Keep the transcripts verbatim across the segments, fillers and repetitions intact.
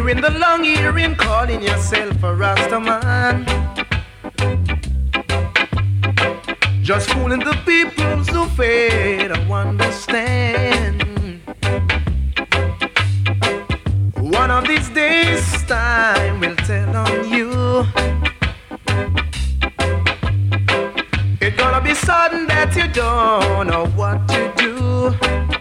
Wearing the long earring, calling yourself a Rasta man. Just fooling the people who fail to understand. One of these days, time will tell on you. It's gonna be sudden that you don't know what to do.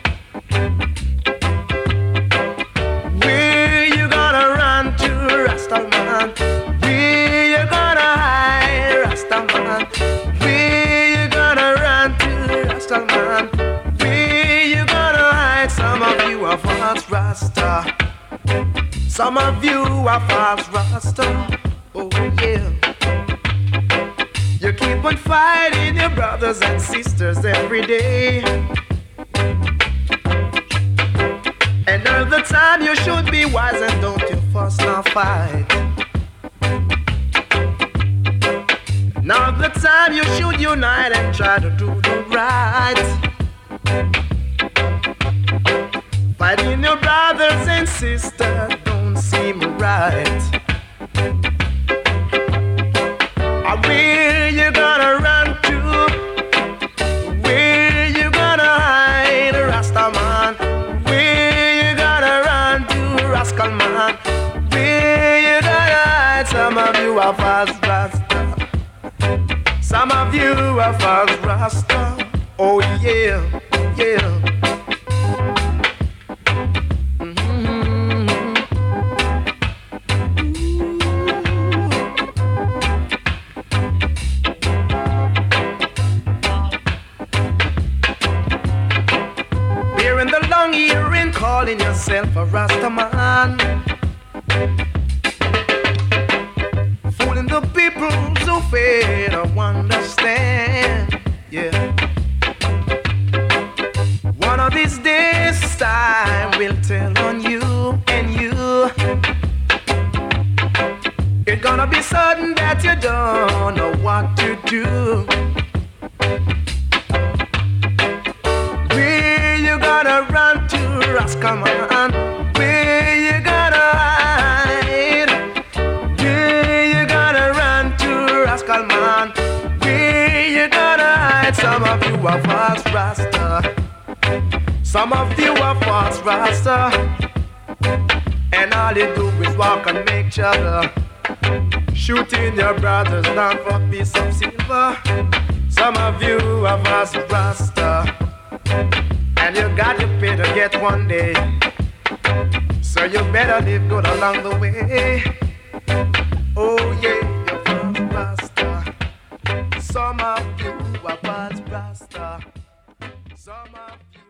Where you gonna run to, Rastaman? Where you gonna hide, Rastaman? Where you gonna run to, Rastaman? Where you gonna hide? Some of you are false Rasta. Some of you are false Rasta. Oh yeah. You keep on fighting your brothers and sisters every day. And all the time you should be wise and don't you fuss nor fight. Now the time you should unite and try to do the right. Fighting your brothers and sisters don't seem right. Where you gonna run to? Where you gonna hide, Rastaman? Where you gonna run to, Rascal man? Where you gonna hide? Some of you are false Rasta. Some of you are false Rasta. Oh yeah, yeah. Calling yourself a Rasta man, fooling the people so fair to understand. Yeah. One of these days, time will tell on you and you. It's gonna be sudden that you don't know what to do. Where you gonna run to, Rascal man? Where you gonna hide? Where you gonna run to, Rascal man? Where you gonna hide? Some of you are false Rasta. Some of you are false Rasta. And all you do is walk and make trouble, shooting your brothers down for a piece of silver. Some of you are false Rasta. And you got your pay to get one day, so you better live good along the way. Oh yeah, you're false Rasta. Some of you are false Rasta. Some of you